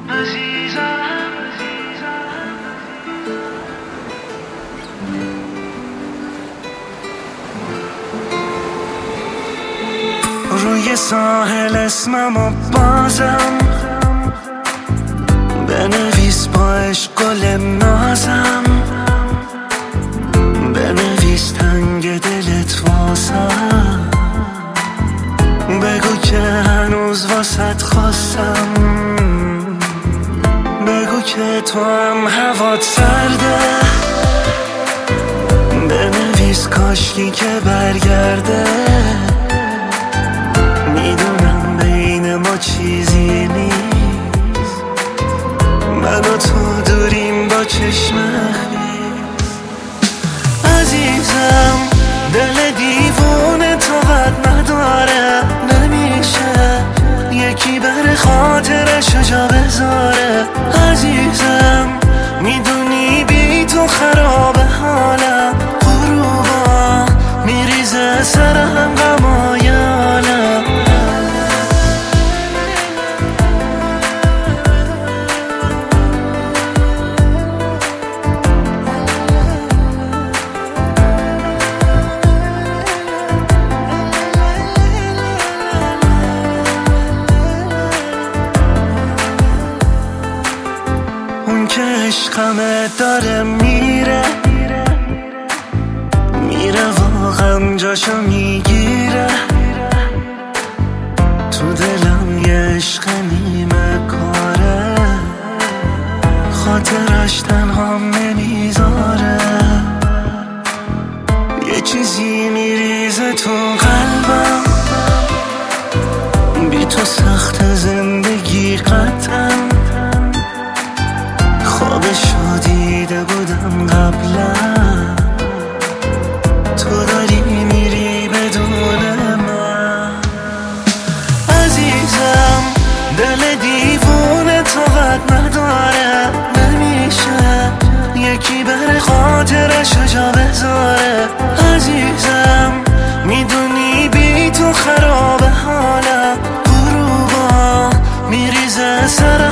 روی ساحل اسممو بازم بنویس با عشق گل نازم، بنویس تنگ دلت واسم، بگو که هنوز واسط خواستم، بگو که تو هم هوات سرده، بنویس کاشکی که برگرده، میدونم بین ما چیزی نیست، من و تو دوریم با چشم خیز. عزیزم دل دیوونه طاقت نداره، نمیشه یکی بر خاطرشو جا بذاره. عزیزم میدونی بی تو خرابه حالم، غروبا میریزه سرم غمای عالم. اون که عشقمه داره میره، میره و غم جاشو میگیره، تو دلم یه عشق نیمه کاره، خاطرش تنهام نمیذاره، یه چیزی میریزه تو قلبم، بی تو سخت زندگی قطعا، خوابشو دیده بودم قبلا، تو داری میری بدون من. عزیزم دل دیوونه طاقت نداره، نمیشه یکی بر خاطرشو جا بذاره. عزیزم میدونی بی تو خرابه حالم، غروبا میریزه سرم